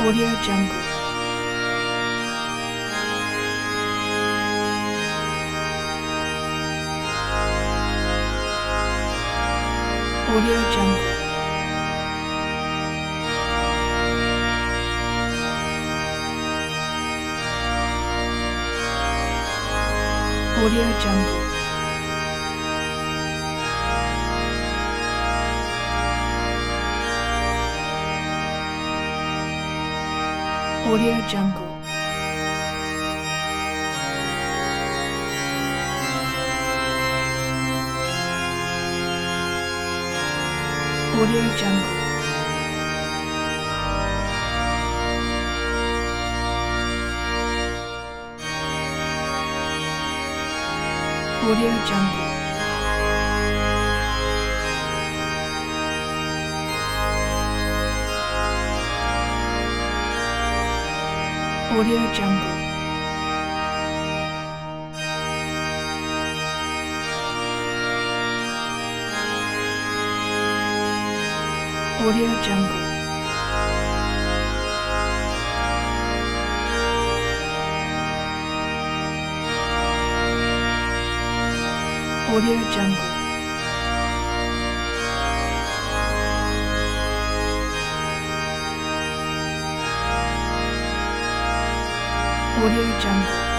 Audio Jungle. Audio Jungle. Audio Jungle. Audio Jungle. Audio Jungle. Audio Jungle. Audio Jungle. Audio Jungle. Audio Jungle. Audio Jungle.